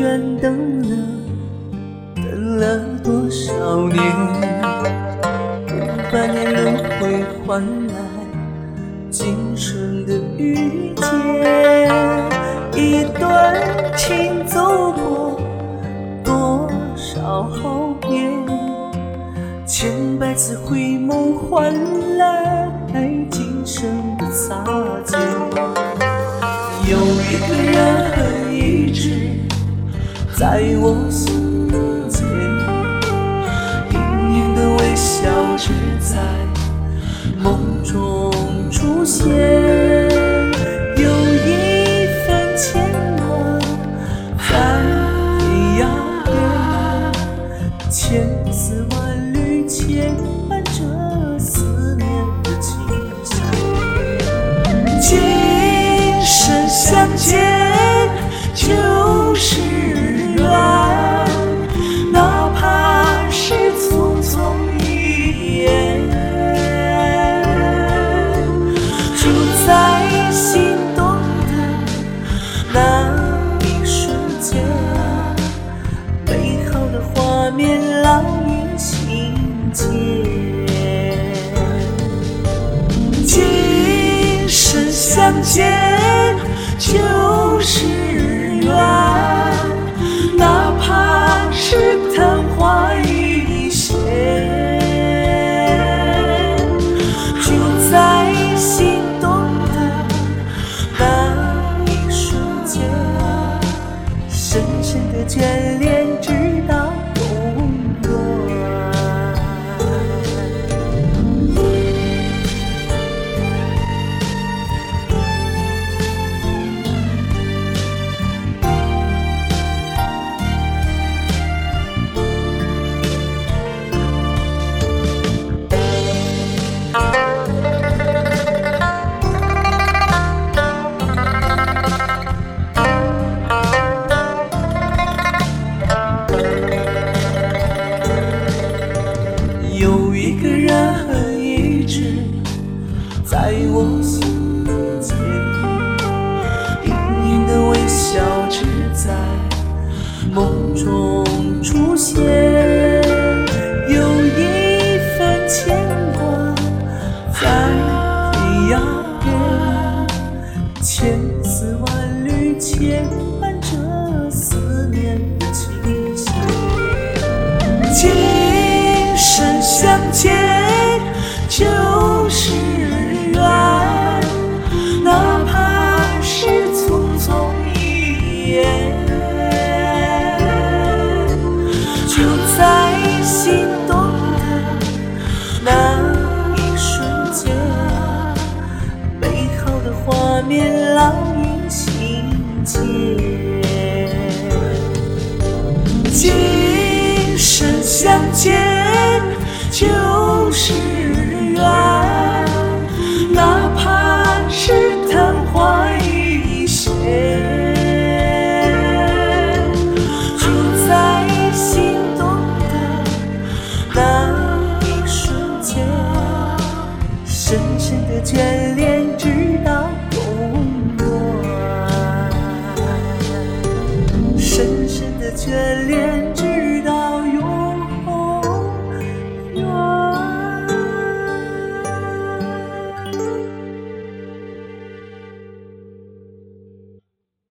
愿等了，等了多少年，500年轮回换来今生的遇见。一段情走过多少好遍，千百次回眸换来今生的擦肩。有一个人很一直在我心间，隐隐的微笑只在梦中出现。有一份牵挂在天涯边，千丝万缕牵绊着思念的琴弦。今生相见就是缘，哪怕是匆匆一眼，就在心动的那一瞬间，美好的画面烙印心间。今生相见就是缘，哪怕是昙花一现，就在心动的那一瞬间，深深的眷恋直到永远。有一个人一直在我心间，隐隐的微笑只在梦中出现。有一份牵挂在天涯边，千丝万缕牵绊着思念的琴弦。今生相见就是缘，哪怕是匆匆一眼，就在心动的那一瞬间，美好的画面烙印心间。今生相见就是